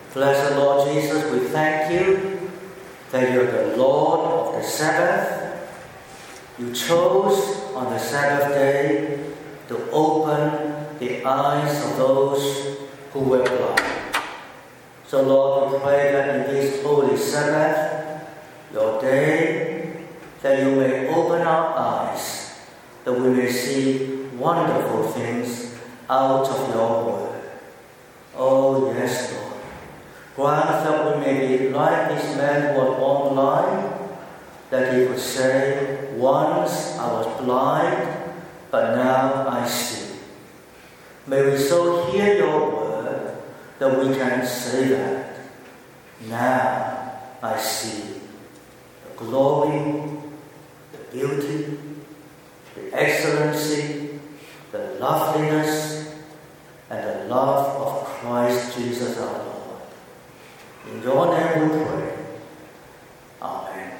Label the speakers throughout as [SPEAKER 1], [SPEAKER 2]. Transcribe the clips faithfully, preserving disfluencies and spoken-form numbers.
[SPEAKER 1] Blessed Lord Jesus, we thank you that you're the Lord of the Sabbath. You chose on the Sabbath day to open the eyes of those who were blind. So Lord, we pray that in this holy Sabbath, your day, that you may open our eyes, that we may see wonderful things out of your word. Oh yes, Lord. Grant that we may be like this man who was born blind, that he could say, once I was blind, but now I see. May we so hear your word that we can say that. Now I see the glory, the beauty, the excellency, the loveliness, and the love of Christ Jesus our Lord. In your name we pray. Amen.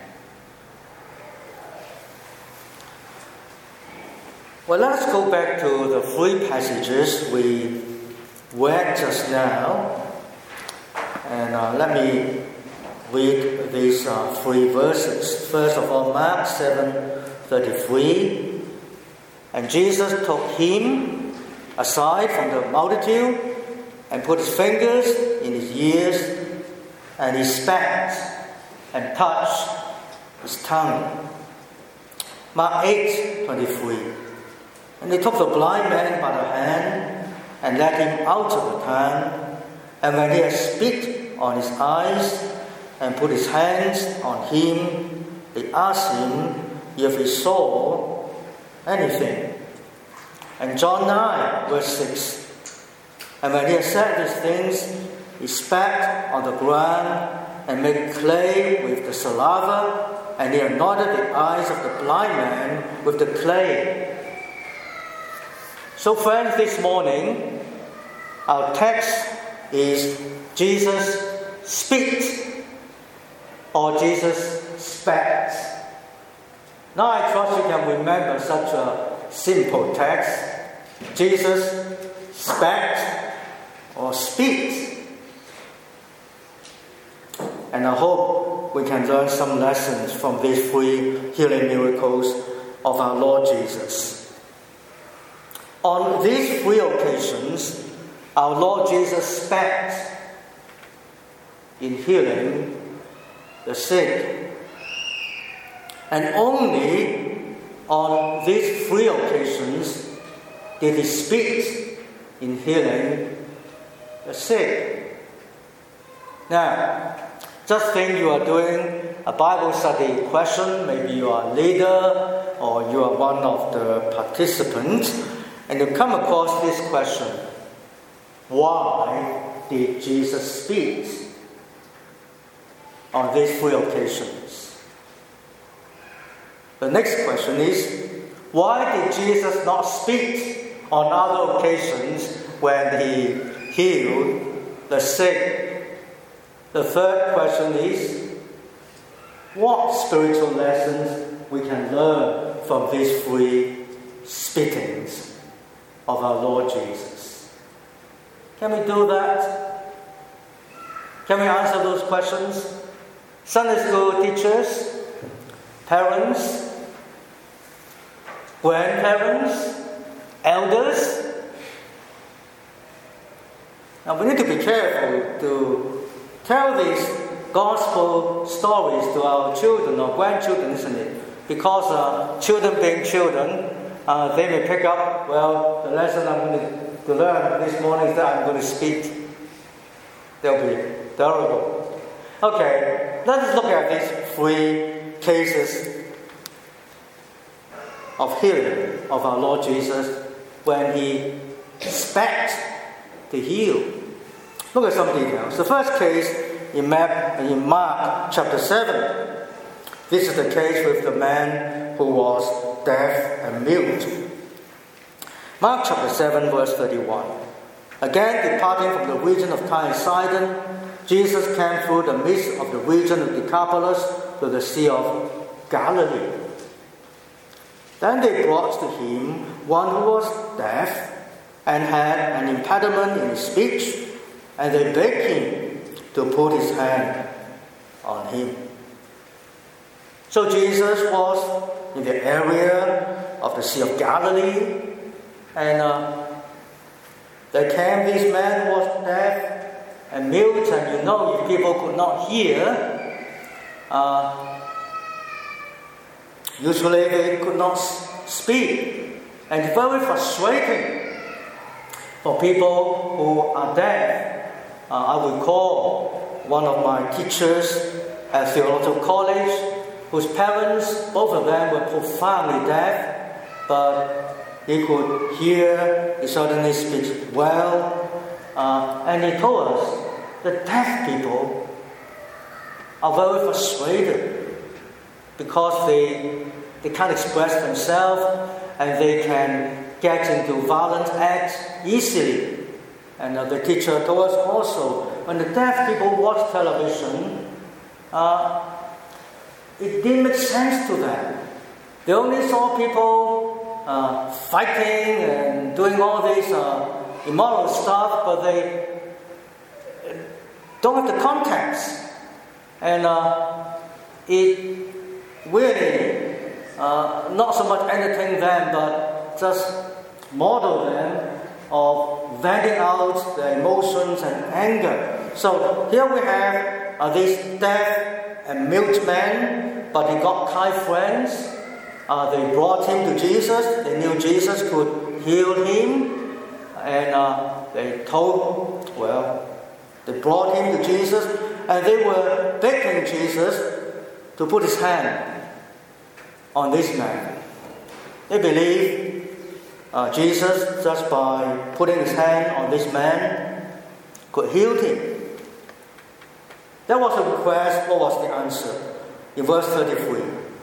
[SPEAKER 1] Well, let's go back to the three passages we read just now. And uh, let me read these uh, three verses. First of all, Mark seven thirty-three. And Jesus took him aside from the multitude and put his fingers in his ears, and he spat and touched his tongue. Mark eight twenty-three. And he took the blind man by the hand and led him out of the town. And when he had spit on his eyes and put his hands on him, they asked him if he saw anything. And John nine, verse six. And when he had said these things, he spat on the ground and made clay with the saliva, and he anointed the eyes of the blind man with the clay. So friends, this morning, our text is Jesus spit or Jesus spat. Now I trust you can remember such a simple text. Jesus spat or spit. And I hope we can learn some lessons from these three healing miracles of our Lord Jesus. On these three occasions, our Lord Jesus spat in healing the sick. And only on these three occasions did he spit in healing the sick. Now, just think you are doing a Bible study question. Maybe you are a leader or you are one of the participants, and you come across this question: why did Jesus spit on these three occasions? The next question is, why did Jesus not spit on other occasions when he healed the sick? The third question is, what spiritual lessons we can learn from these three spittings of our Lord Jesus? Can we do that? Can we answer those questions? Sunday school teachers, parents, grandparents, elders. Now we need to be careful to tell these gospel stories to our children or grandchildren, isn't it? Because uh, children being children, uh, they may pick up, well, the lesson I'm going to, to learn this morning is that I'm going to spit. They'll be terrible. Okay, let's look at these three cases of healing of our Lord Jesus when he spat to heal. Look at some details. The first case in Mark, in Mark chapter seven. This is the case with the man who was deaf and mute. Mark chapter seven, verse thirty-one. Again, departing from the region of Tyre and Sidon, Jesus came through the midst of the region of Decapolis to the Sea of Galilee. Then they brought to him one who was deaf and had an impediment in his speech, and they begged him to put his hand on him. So Jesus was in the area of the Sea of Galilee, and uh, there came this man who was deaf and mute, and you know, if people could not hear, uh, usually they could not speak, and it's very frustrating for people who are deaf. Uh, I recall one of my teachers at Theological College, whose parents, both of them, were profoundly deaf, but he could hear, he certainly speaks well, uh, and he told us that deaf people are very frustrated because they, they can't express themselves and they can get into violent acts easily. And uh, the teacher told us also, when the deaf people watch television, uh, it didn't make sense to them. They only saw people uh, fighting and doing all this uh, immoral stuff, but they don't have the context. And uh, it really uh, not so much entertain them, but just model them of venting out their emotions and anger. So here we have uh, this deaf and mute man, but he got kind friends. Uh, they brought him to Jesus. They knew Jesus could heal him, and uh, they told, well, they brought him to Jesus, and they were begging Jesus to put his hand on this man. They believed uh, Jesus, just by putting his hand on this man, could heal him. That was the request. What was the answer? In verse thirty-three,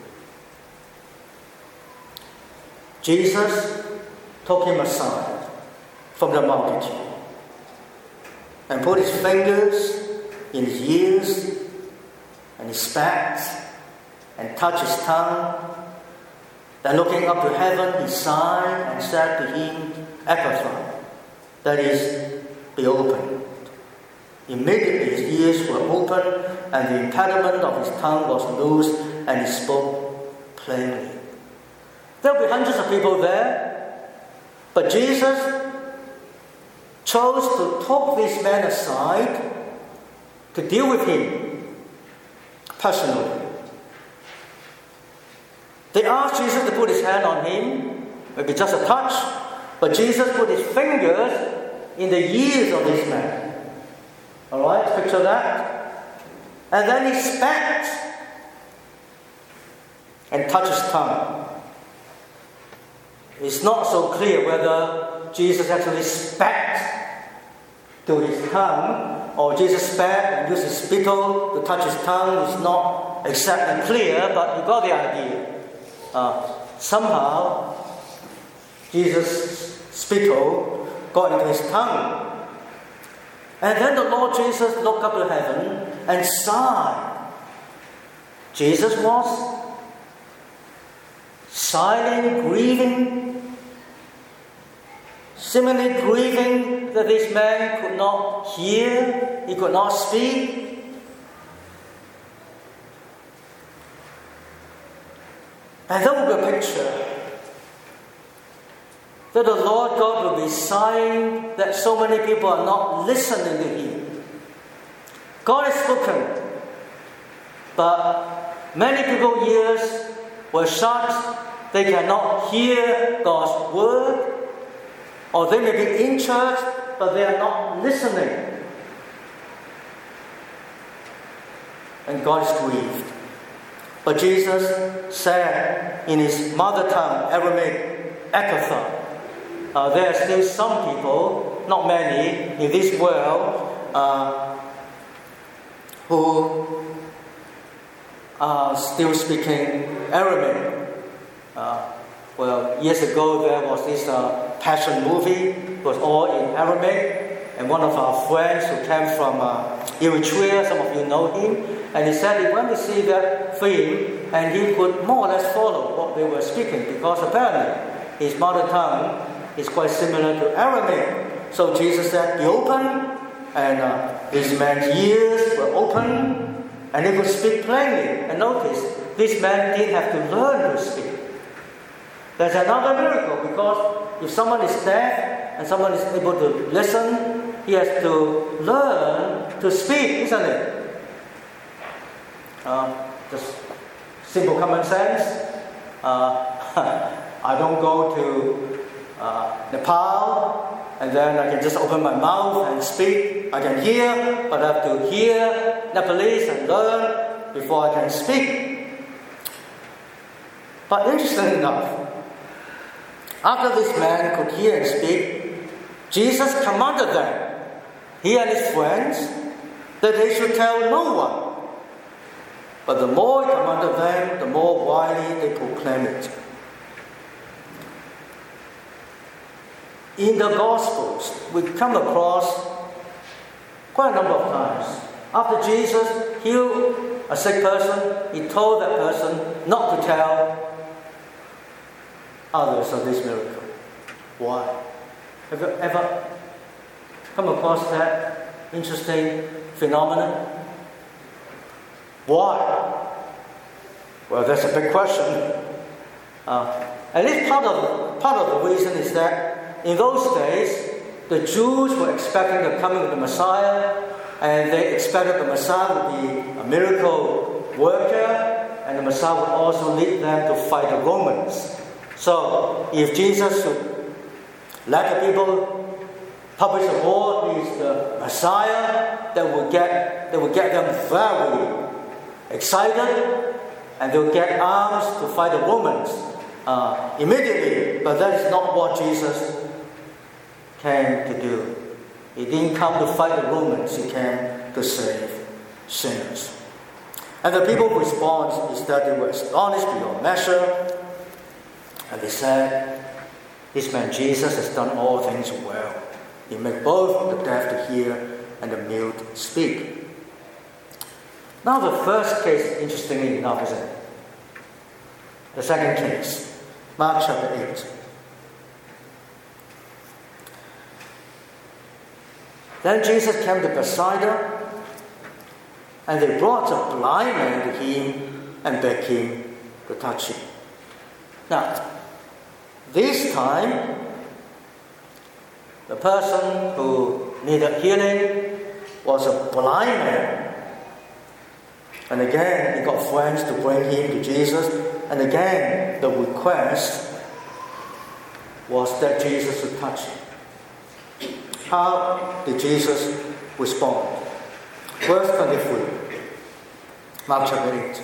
[SPEAKER 1] Jesus took him aside from the multitude and put his fingers in his ears, and he spat and touched his tongue. Then looking up to heaven, he sighed and said to him, Ephphatha, that is, be opened. Immediately his ears were opened, and the impediment of his tongue was loosed, and he spoke plainly. There will be hundreds of people there, but Jesus chose to take this man aside to deal with him personally. They asked Jesus to put his hand on him, maybe just a touch, but Jesus put his fingers in the ears of this man. Alright, picture that. And then he spat and touched his tongue. It's not so clear whether Jesus actually spat to his tongue or Jesus spat and used his spittle to touch his tongue. It's not exactly clear, but you got the idea. Uh, somehow, Jesus' spittle got into his tongue. And then the Lord Jesus looked up to heaven and sighed. Jesus was silent, grieving, seemingly grieving that this man could not hear, he could not speak. And that would be a picture that the Lord God will be sighing that so many people are not listening to him. God has spoken, but many people's ears were shut. They cannot hear God's word, or they may be in church, but they are not listening. And God is grieved. But Jesus said in his mother tongue, Aramaic, Ephphatha. Uh, there are still some people, not many, in this world uh, who are still speaking Aramaic. Uh, well, years ago there was this uh, Passion movie. It was all in Aramaic. And one of our friends who came from uh, Eritrea, some of you know him, and he said he went to see that film and he could more or less follow what they were speaking because apparently his mother tongue is quite similar to Aramaic. So Jesus said, be open, and uh, this man's ears were open, and he could speak plainly. And notice, this man didn't have to learn to speak. There's another miracle, because if someone is deaf and someone is able to listen, he has to learn to speak, isn't it? Uh, just simple common sense. Uh, I don't go to uh, Nepal and then I can just open my mouth and speak. I can hear, but I have to hear Nepalese and learn before I can speak. But interestingly enough, after this man could hear and speak, Jesus commanded them, he and his friends, that they should tell no one. But the more he commanded them, the more widely they proclaimed it. In the Gospels, we come across quite a number of times. After Jesus healed a sick person, he told that person not to tell others of this miracle. Why? Have you ever come across that interesting phenomenon? Why? Well, that's a big question. Uh, at least part of part of the reason is that in those days, the Jews were expecting the coming of the Messiah, and they expected the Messiah would be a miracle worker, and the Messiah would also lead them to fight the Romans. So, if Jesus should let the people publish a word, he is the Messiah, that will get that will get them very excited, and they will get arms to fight the Romans uh, immediately. But that is not what Jesus came to do. He didn't come to fight the Romans, he came to save sinners. And the people's response is that they were astonished beyond measure, and they said, this man Jesus has done all things well. He made both the deaf to hear and the mute speak. Now the first case, interestingly enough, isn't it? The second case, Mark chapter eight. Then Jesus came to Bethsaida, and they brought a blind man to him and begged him to touch him. Now, this time, the person who needed healing was a blind man. And again, he got friends to bring him to Jesus. And again, the request was that Jesus would touch him. How did Jesus respond? Verse twenty-three, Mark chapter eight.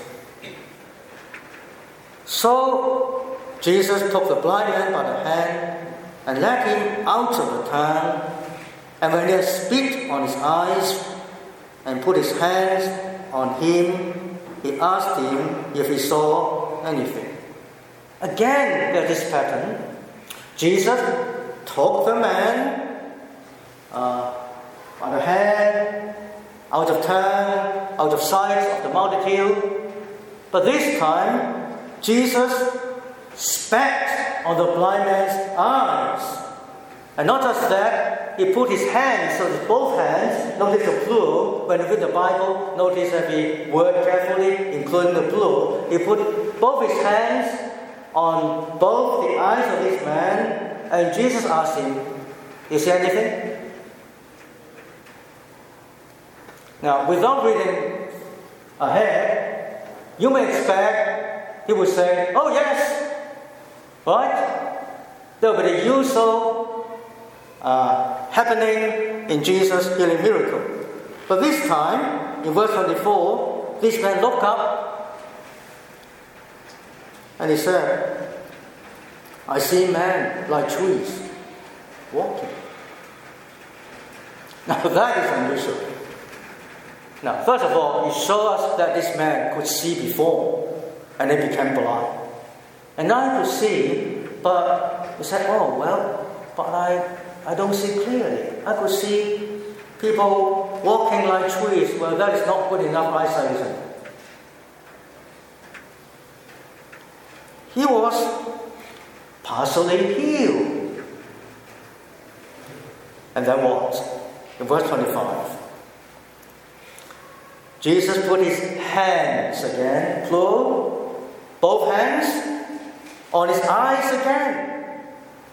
[SPEAKER 1] So Jesus took the blind man by the hand and led him out of the town. And when he had spit on his eyes and put his hands on him, he asked him if he saw anything. Again, there's this pattern. Jesus took the man uh, by the hand, out of town, out of sight of the multitude. But this time, Jesus spat on the blind man's eyes. And not just that, he put his hands, so that both hands, notice the plural, when you read the Bible, notice every word carefully, including the plural. He put both his hands on both the eyes of this man, and Jesus asked him, "You see anything?" Now, without reading ahead, you may expect he would say, "Oh yes," right? There will be the usual uh, happening in Jesus' healing miracle. But this time, in verse twenty-four, this man looked up and he said, "I see men like trees walking." Now that is unusual. Now, first of all, it shows us that this man could see before and then became blind. And now he could see, but he said, "Oh, well, but I, I don't see clearly. I could see people walking like trees." Well, that is not good enough eyesight, isn't it? He was partially healed. And then what? In verse twenty-five, Jesus put his hands again, plural, both hands, on his eyes again,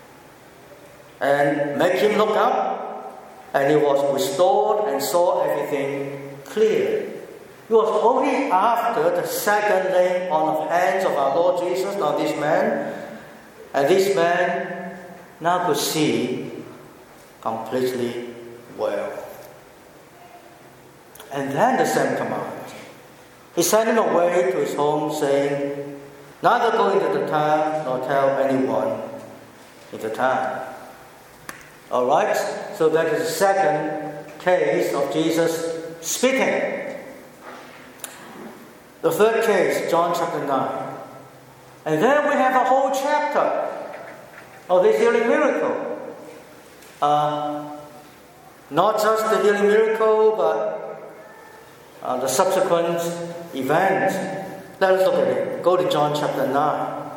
[SPEAKER 1] and make him look up, and he was restored and saw everything clear. It was only after the second laying on of hands of our Lord Jesus on this man, and this man now could see completely well. And then the same command. He sent him away to his home, saying, neither go into the town nor tell anyone in the town. Alright, so that is the second case of Jesus speaking. The third case, John chapter nine. And then we have a whole chapter of this healing miracle. Uh, not just the healing miracle, but uh, the subsequent event. Let us look at it. Go to John chapter nine.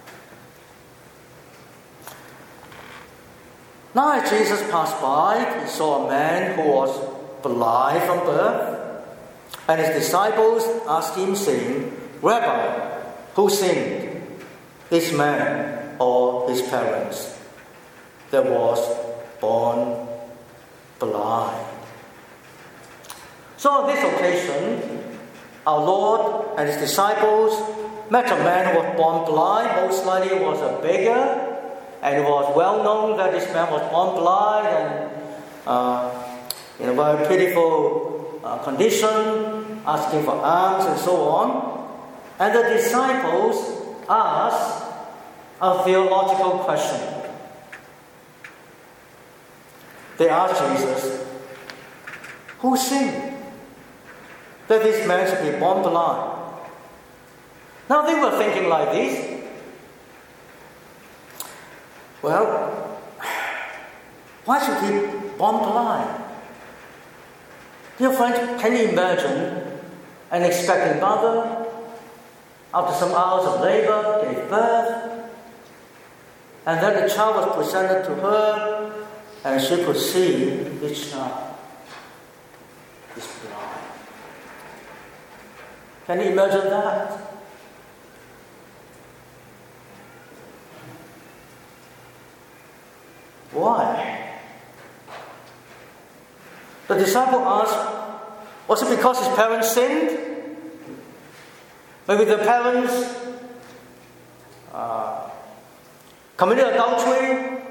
[SPEAKER 1] Now as Jesus passed by, he saw a man who was blind from birth. And his disciples asked him, saying, Rabbi, who sinned, this man or his parents, that was born blind? So on this occasion, our Lord and his disciples met a man who was born blind. Most likely was a beggar, and it was well known that this man was born blind and uh, in a very pitiful uh, condition, asking for alms and so on. And the disciples asked a theological question. They asked Jesus, who sinned that this man should be born blind? Now they were thinking like this. Well, why should he be born blind? Dear friends, can you imagine an expectant mother, after some hours of labor, gave birth, and then the child was presented to her, and she could see this child is blind. Can you imagine that? Why? The disciple asked, was it because his parents sinned? Maybe the parents uh, committed adultery,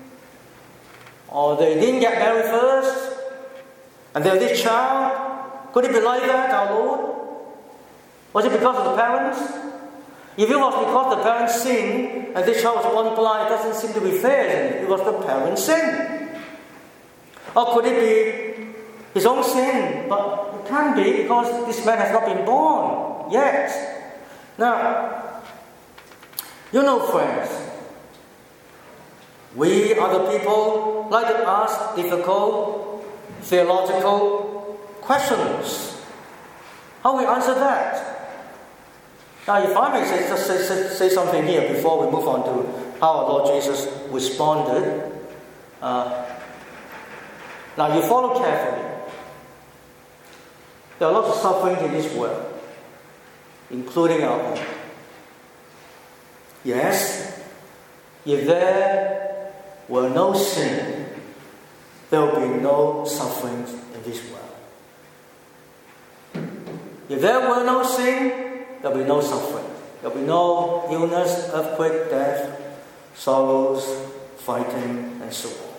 [SPEAKER 1] or they didn't get married first, and they have this child. Could it be like that, our Lord? Was it because of the parents? If it was because the parents sinned and this child was born blind, it doesn't seem to be fair, isn't it? It was the parents' sin. Or could it be his own sin? But it can't be, because this man has not been born yet. Now, you know, friends, we other people like to ask difficult theological questions. How we answer that? Now, if I may say, just say, say, say something here before we move on to how our Lord Jesus responded. Uh, now, you follow carefully. There are lots of suffering in this world, including our own. Yes, if there were no sin, there will be no suffering in this world. If there were no sin, there will be no suffering. There will be no illness, earthquake, death, sorrows, fighting, and so on.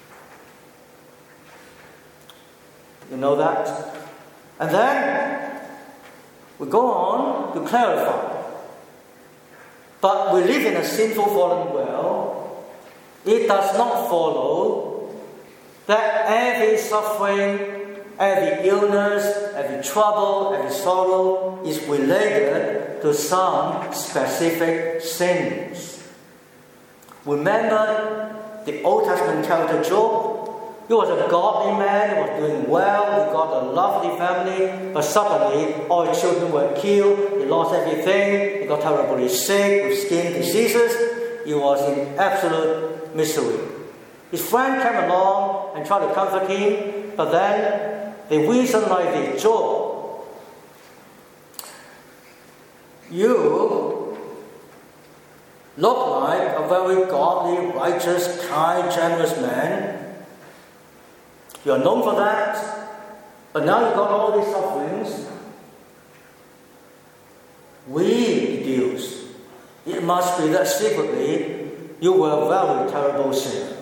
[SPEAKER 1] You know that? And then we go on to clarify. But we live in a sinful fallen world. It does not follow that every suffering, every illness, every trouble, every sorrow is related to some specific sins. Remember the Old Testament character Job? He was a godly man, he was doing well, he got a lovely family, but suddenly all his children were killed, he lost everything, he got terribly sick with skin diseases, he was in absolute misery. His friend came along and tried to comfort him, but then they reason like this: Job, you look like a very godly, righteous, kind, generous man. You are known for that, but now you've got all these sufferings. We deduce it must be that secretly you were a very terrible sinner.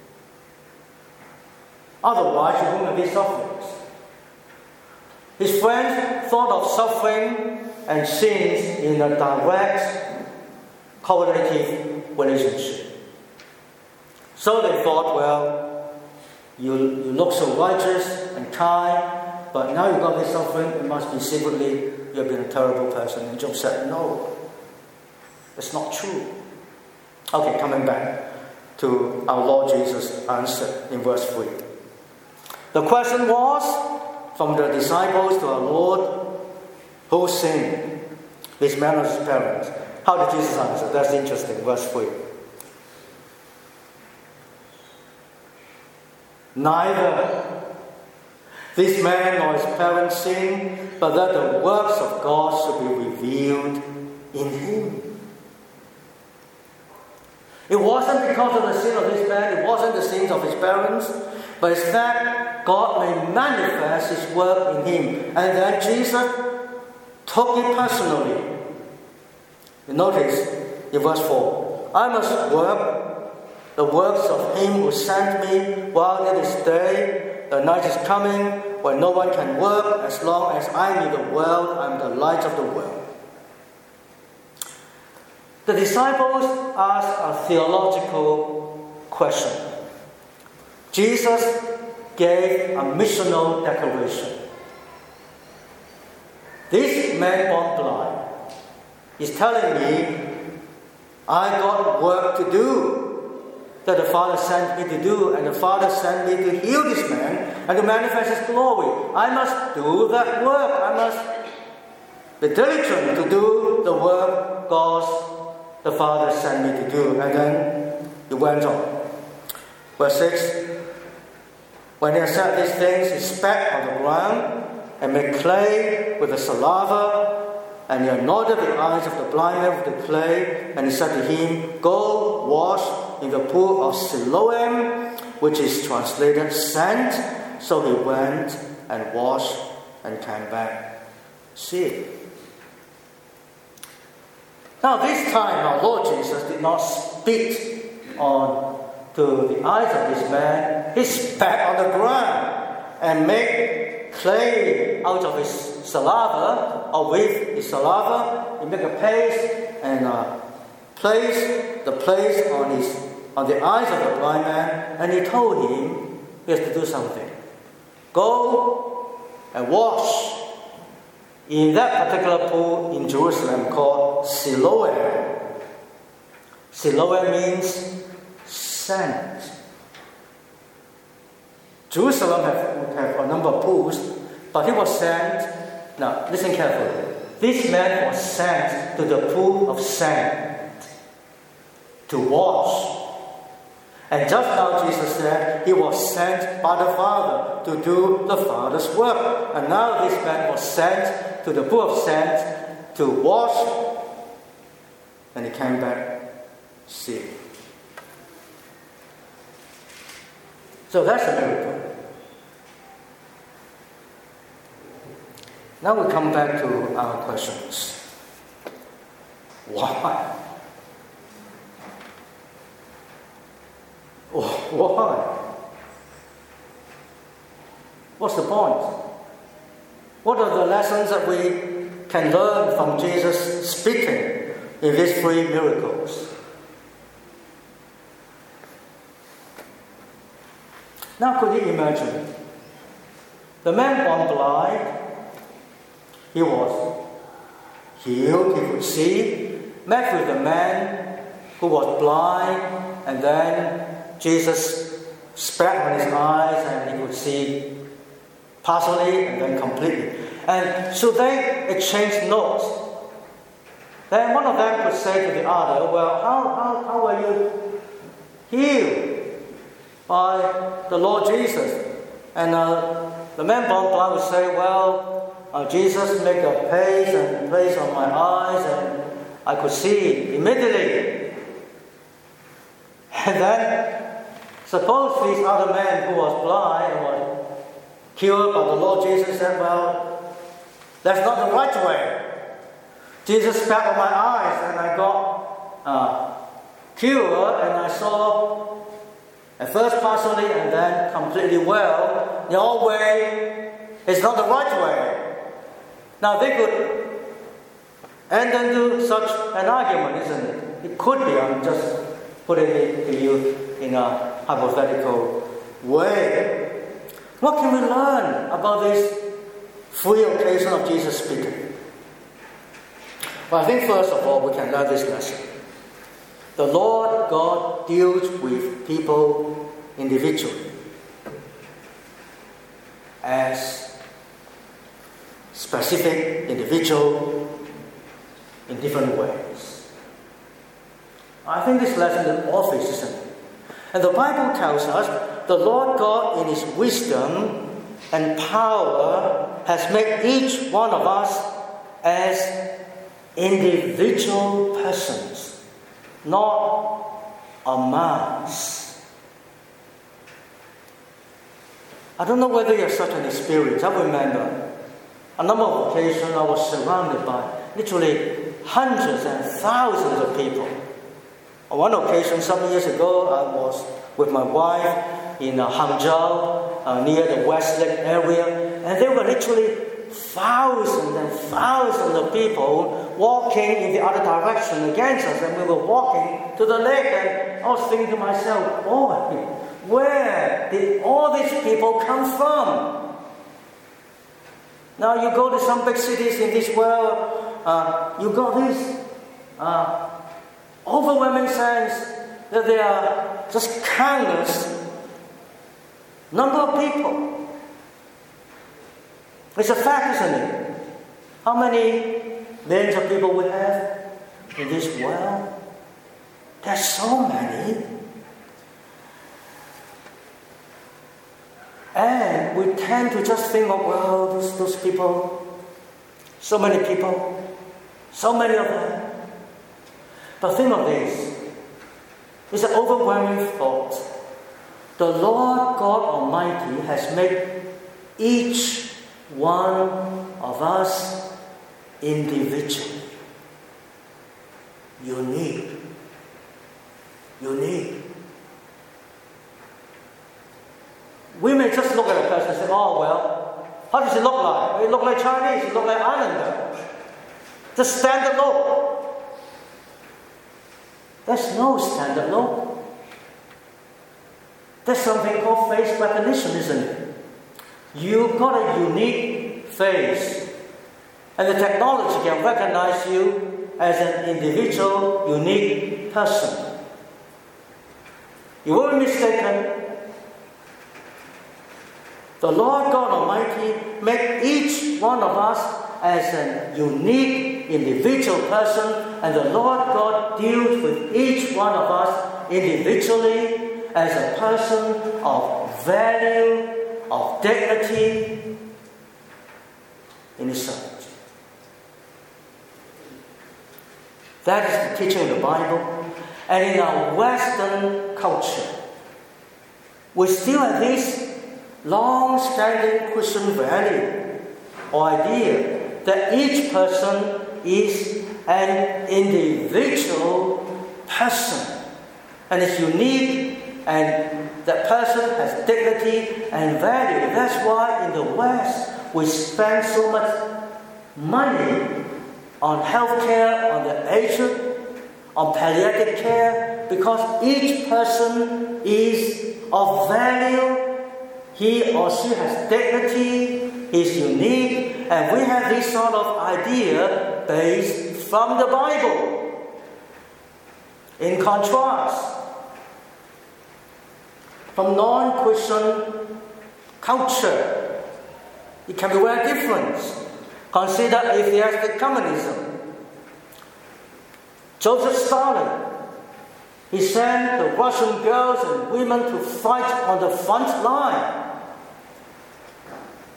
[SPEAKER 1] Otherwise, you wouldn't have these sufferings. His friends thought of suffering and sins in a direct, correlative relationship. So they thought, well, you, you look so righteous and kind, but now you've got this suffering, it must be secretly you have been a terrible person. And Job said, no, that's not true. Okay, coming back to our Lord Jesus' answer in verse three. The question was, from the disciples to our Lord, who sinned? This man or his parents? How did Jesus answer? That's interesting. Verse three. Neither this man nor his parents sinned, but that the works of God should be revealed in him. It wasn't because of the sin of this man, it wasn't the sins of his parents, but it's that God may manifest his work in him. And then Jesus took it personally. You notice in verse four, I must work the works of him who sent me while it is day. The night is coming when no one can work. As long as I'm in the world, I'm the light of the world. The disciples asked a theological question. Jesus gave a missional declaration. This man born blind is telling me I got work to do that the Father sent me to do, and the Father sent me to heal this man and to manifest his glory. I must do that work. I must be diligent to do the work God the Father sent me to do. And then he went on. Verse six. When he had said these things, he spat on the ground and made clay with the saliva, and he anointed the eyes of the blind man with the clay, and he said to him, go wash in the pool of Siloam, which is translated sent. So he went and washed and came back seeing. Now this time our Lord Jesus did not spit on to the eyes of this man. He spat on the ground and made clay out of his saliva, or with his saliva. He made a paste and uh, placed the place on his on the eyes of the blind man, and he told him he has to do something. Go and wash in that particular pool in Jerusalem called Siloam. Siloam means sent. Jerusalem have, have a number of pools, but he was sent. Now, listen carefully. This man was sent to the pool of sand to wash. And just now Jesus said he was sent by the Father to do the Father's work. And now this man was sent to the pool of sand to wash, and he came back seeing. So that's a miracle. Now we come back to our questions. Why? Why? What's the point? What are the lessons that we can learn from Jesus speaking in these three miracles? Now could you imagine? The man born blind, he was healed, he could see, met with the man who was blind, and then Jesus spat on his eyes and he could see partially and then completely. And so they exchanged notes. Then one of them would say to the other, well, how, how, how are you healed by the Lord Jesus? And uh, the man born blind would say, well, uh, Jesus made a paste and placed on my eyes, and I could see immediately. And then, suppose this other man who was blind and was cured by the Lord Jesus said, well, that's not the right way. Jesus spat on my eyes and I got uh, cured, and I saw at first partially and then completely well. The old way is not the right way. Now they could enter into such an argument, isn't it? It could be. I'm just putting it to you in a hypothetical way. What can we learn about this free occasion of Jesus speaking? Well, I think first of all we can learn this lesson. The Lord God deals with people individually as specific individual in different ways. I think this lesson is obvious, isn't it? And the Bible tells us the Lord God in His wisdom and power has made each one of us as individual persons, not a mass. I don't know whether you have such an experience. I remember a number of occasions I was surrounded by literally hundreds and thousands of people. On one occasion, some years ago, I was with my wife in uh, Hangzhou, uh, near the Westlake area, and there were literally thousands and thousands of people walking in the other direction against us, and we were walking to the lake, and I was thinking to myself, boy, where did all these people come from? Now you go to some big cities in this world, uh, you got this uh, overwhelming sense that there are just countless number of people. It's a fact, isn't it? How many millions of people we have in this world? There's so many. And we tend to just think of, well, those, those people, so many people, so many of them. But think of this. It's an overwhelming thought. The Lord God Almighty has made each one of us individually. Unique. Unique. We may just look at a person and say, oh, well, how does he look like? He look like Chinese, he look like Islander. The standard look. There's no standard look. There's something called face recognition, isn't it? You've got a unique face, and the technology can recognize you as an individual, unique person. You won't be mistaken. The Lord God Almighty made each one of us as a unique individual person, and the Lord God deals with each one of us individually as a person of value, of dignity in His sight. That is the teaching of the Bible. And in our Western culture, we still have this long-standing Christian value or idea that each person is an individual person and is unique, and that person has dignity and value. That's why in the West we spend so much money on healthcare, on the aged, on palliative care, because each person is of value. He or she has dignity, is unique, and we have this sort of idea based from the Bible. In contrast, from non-Christian culture, it can be very different. Consider atheistic communism. Joseph Stalin, he sent the Russian girls and women to fight on the front line.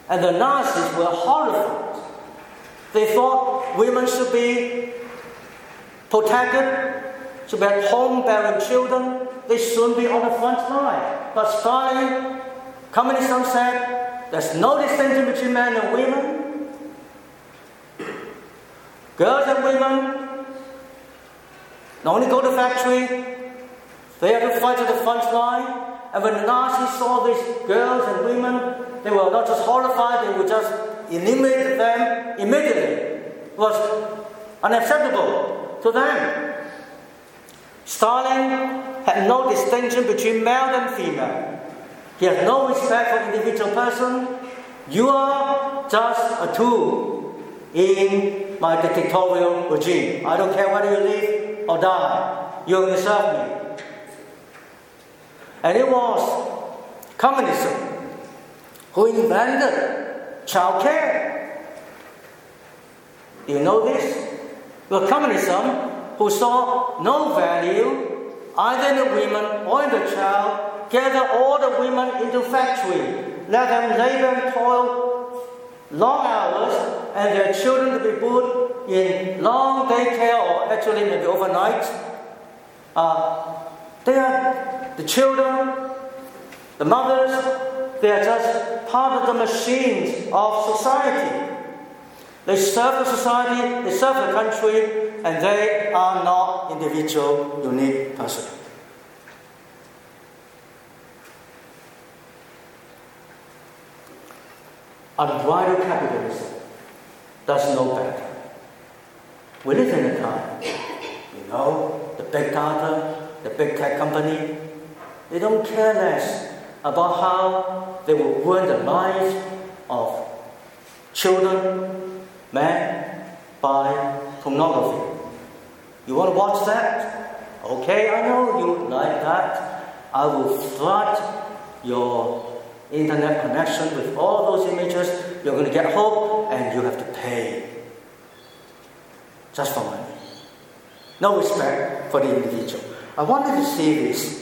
[SPEAKER 1] And the Nazis were horrified. They thought women should be protected, should be at home bearing children. They shouldn't be on the front line. But Stalin, communism said, there's no distinction between men and women. Girls and women not only go to the factory, they have to fight at the front line. And when the Nazis saw these girls and women, they were not just horrified, they would just eliminate them immediately. It was unacceptable to them. Stalin had no distinction between male and female. He had no respect for individual person. You are just a tool in my dictatorial regime. I don't care whether you live or die. You're going to serve me. And it was communism who invented child care. Do you know this? It was communism who saw no value either in the women or in the child, gather all the women into factory, let them labor and toil long hours, and their children to be put in long daycare or actually maybe overnight. Uh, they are the children, the mothers, they are just part of the machines of society. They serve the society, they serve the country, and they are not individual, unique person. Unbridled capitalism does no better. We live in a time, you know, the big data, the big tech company, they don't care less about how they will ruin the lives of children, men, by pornography. You want to watch that? Okay, I know you like that. I will flood your internet connection with all those images. You're going to get hooked and you have to pay. Just for money. No respect for the individual. I wanted to see this.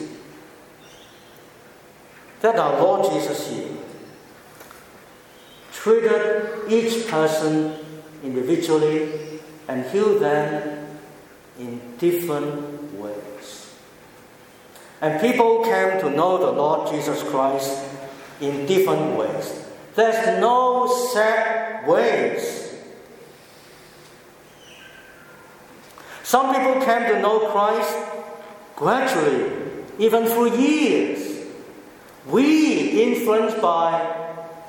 [SPEAKER 1] That our Lord Jesus here treated each person individually and healed them in different ways. And people came to know the Lord Jesus Christ in different ways. There's no set ways. Some people came to know Christ gradually, even for years. We, influenced by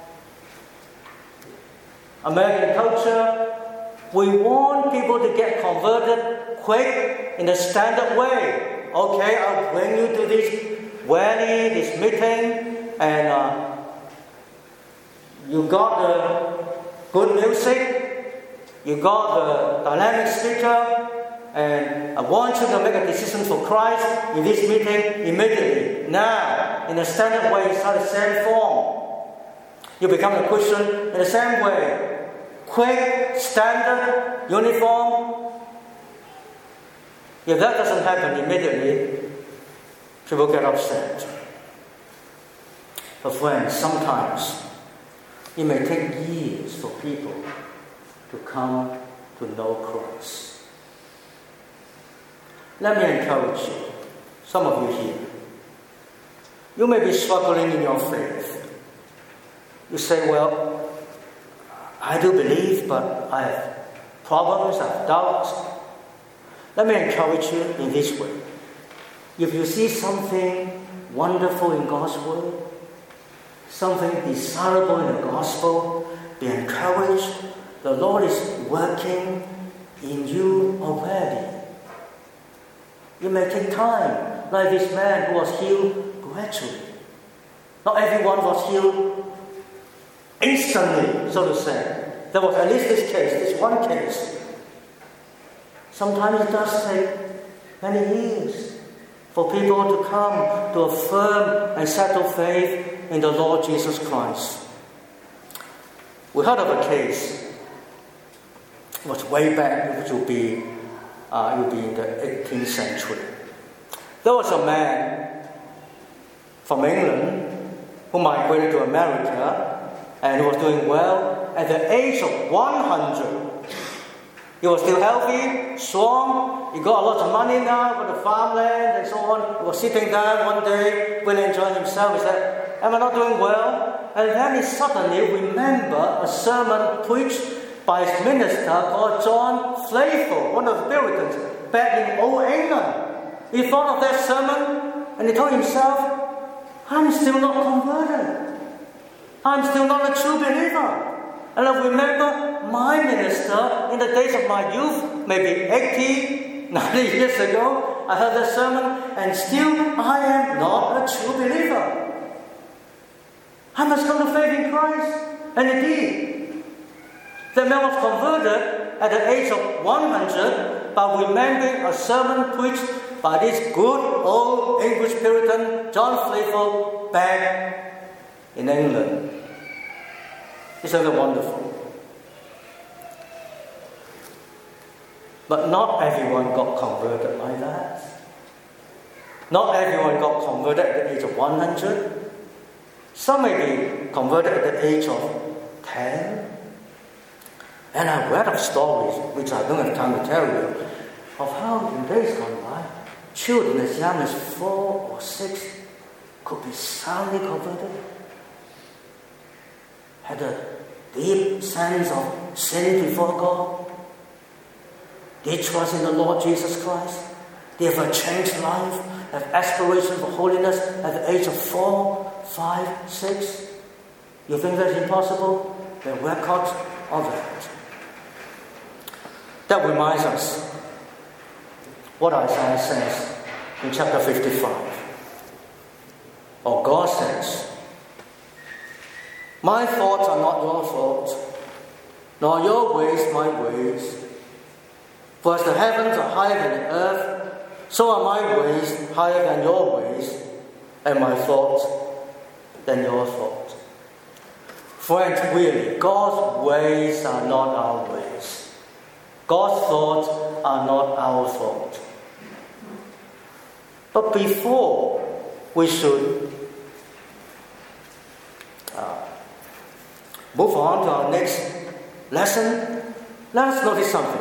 [SPEAKER 1] American culture, we want people to get converted quick in a standard way. Okay, I'll bring you to this rally, this meeting, and uh, you got the good music, you got the dynamic speaker, and I want you to make a decision for Christ in this meeting immediately. Now, in a standard way, it's not the same form. You become a Christian in the same way. Quick, standard, uniform. If that doesn't happen immediately, people get upset. But friends, sometimes it may take years for people to come to know Christ. Let me encourage you, some of you here. You may be struggling in your faith. You say, well, I do believe, but I have problems, I have doubts. Let me encourage you in this way. If you see something wonderful in God's Word, something desirable in the gospel, be encouraged. The Lord is working in you already. It may take time, like this man who was healed gradually. Not everyone was healed instantly, so to say. There was at least this case, this one case. Sometimes it does take many years for people to come to a firm and settled faith in the Lord Jesus Christ. We heard of a case. It was way back, which will be, uh, it will be in the eighteenth century. There was a man from England who migrated to America, and he was doing well. At the age of one hundred, he was still healthy, strong. He got a lot of money now for the farmland and so on. He was sitting down one day, really enjoying himself. He said, am I not doing well? And then he suddenly remembered a sermon preached by his minister called John Flavel, one of the Puritans, back in Old England. He thought of that sermon and he told himself, I'm still not converted. I'm still not a true believer. And I remember my minister in the days of my youth, maybe eighty, ninety years ago, I heard that sermon, and still I am not a true believer. I must come to faith in Christ. And indeed, the man was converted at the age of one hundred by remembering a sermon preached by this good old English Puritan, John Flavel, back in England. Isn't that wonderful? But not everyone got converted like that. Not everyone got converted at the age of one hundred. Some may be converted at the age of ten. And I read of stories, which I don't have time to tell you, of how in days gone by, children as young as four or six could be soundly converted, had a deep sense of sin before God. They trust in the Lord Jesus Christ. They have a changed life, have aspiration for holiness at the age of four, five, six. You think that's impossible? There are records of that. That reminds us what Isaiah says in chapter fifty-five. Or God says, my thoughts are not your thoughts, nor your ways my ways. For as the heavens are higher than the earth, so are my ways higher than your ways, and my thoughts than your thoughts. Friends, really, God's ways are not our ways. God's thoughts are not our thoughts. But before we should uh, move on to our next lesson, let us notice something.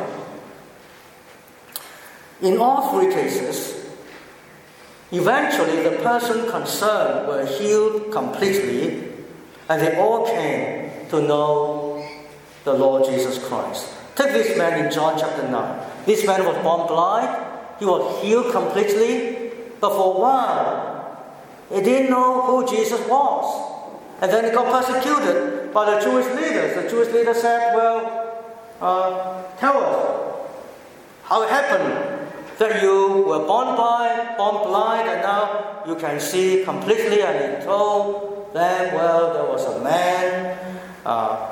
[SPEAKER 1] In all three cases, eventually the person concerned were healed completely, and they all came to know the Lord Jesus Christ. Take this man in John chapter nine. This man was born blind. He was healed completely, but for a while, he didn't know who Jesus was. And then he got persecuted by the Jewish leaders. The Jewish leaders said, well, uh, tell us how it happened that you were born blind, born blind, and now you can see completely. And he told them, well, there was a man uh,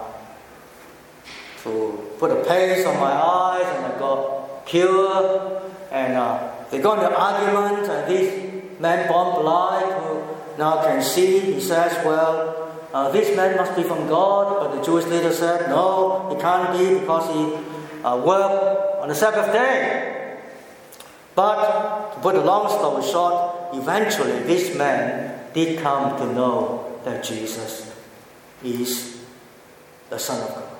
[SPEAKER 1] to put a paste on my eyes, and I got cured. And uh, they got into argument, and this man born blind who now can see, he says, well, uh, this man must be from God. But the Jewish leader said, no, he can't be, because he uh, worked on the Sabbath day. But to put a long story short, eventually this man did come to know that Jesus is the Son of God.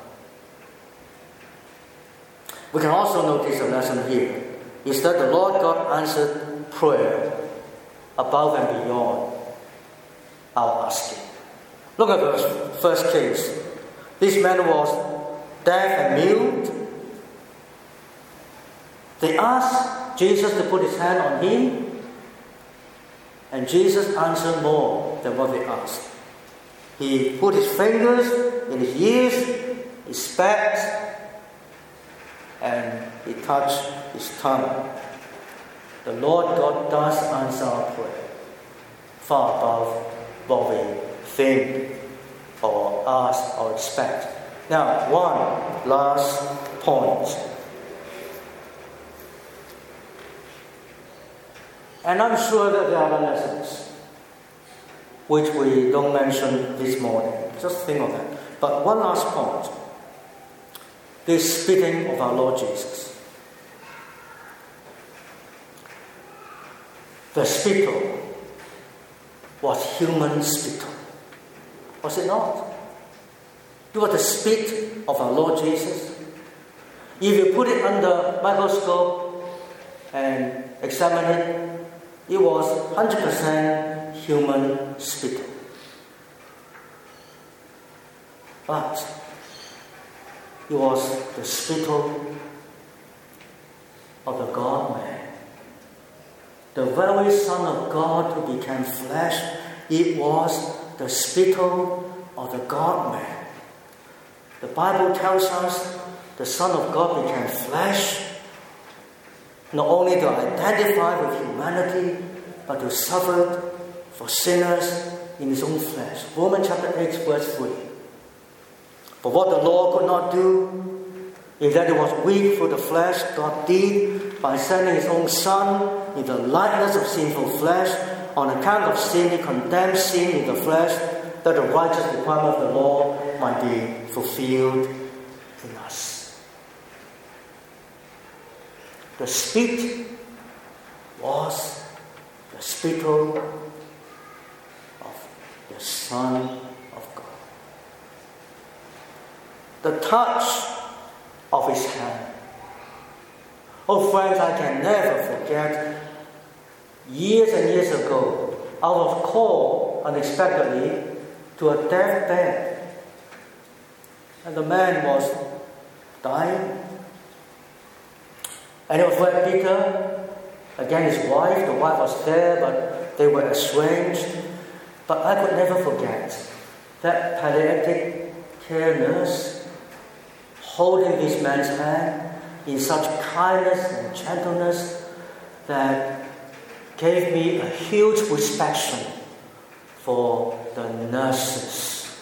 [SPEAKER 1] We can also notice a lesson here, is that the Lord God answered prayer above and beyond our asking. Look at the first case. This man was deaf and mute. They asked Jesus to put his hand on him, and Jesus answered more than what they asked. He put his fingers in his ears, he spat, and he touched his tongue. The Lord God does answer our prayer far above what we think or ask or expect. Now, one last point. And I'm sure that there are other lessons which we don't mention this morning. Just think of that. But one last point. This spitting of our Lord Jesus. The spittle was human spittle. Was it not? It was the spit of our Lord Jesus. If you put it under microscope and examine it, it was one hundred percent human spittle. But it was the spittle of the God-man. The very Son of God who became flesh, it was the spittle of the God-man. The Bible tells us the Son of God became flesh, not only to identify with humanity, but to suffer for sinners in his own flesh. Romans chapter eight, verse three. But what the law could not do, is that it was weak through the flesh, God did by sending his own Son in the likeness of sinful flesh. On account of sin, he condemned sin in the flesh, that the righteous requirement of the law might be fulfilled in us. The spit was the spittle of the Son of God. The touch of his hand. Oh friends, I can never forget, years and years ago, I was called unexpectedly to a deathbed. And the man was dying. And it was very bitter. Again, his wife, the wife was there, but they were estranged. But I could never forget that palliative care nurse holding this man's hand in such kindness and gentleness that gave me a huge respect for the nurses.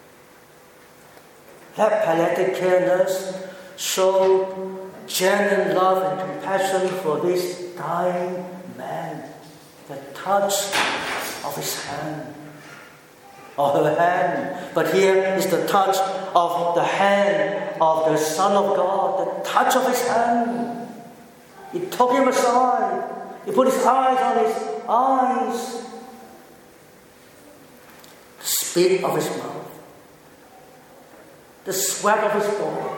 [SPEAKER 1] That palliative care nurse showed genuine love and compassion for this dying man. The touch of his hand, or her hand. But here is the touch of the hand of the Son of God, the touch of his hand. He took him aside. He put his eyes on his eyes. The spit of his mouth. The sweat of his body.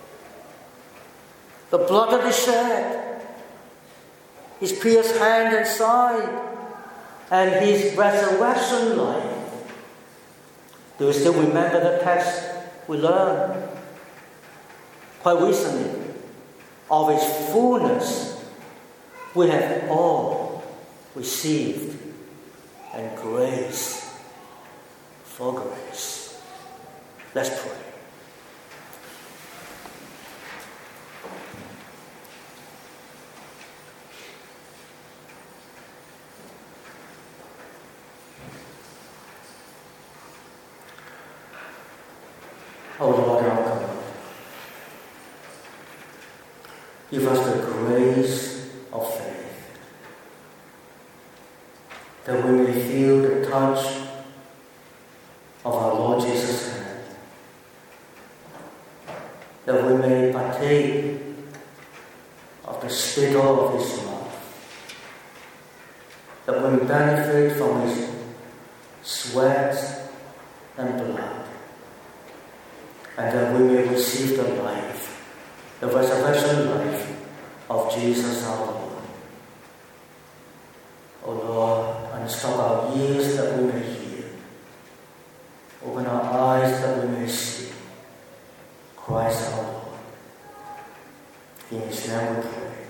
[SPEAKER 1] The blood that he shed. His pierced hand and side. And his resurrection life. Do you still remember the text we learned quite recently? Of his fullness we have all received, and grace for grace. Let's pray. O Lord our God, give us the grace of faith, that we may feel the touch of our Lord Jesus' hand, that we may partake of the spittle of his love, that we may benefit from his sweat and blood, and that we may receive the life, the resurrection life of Jesus our Lord. O Lord, unstop our ears that we may hear. Open our eyes that we may see Christ our Lord. In his name we pray.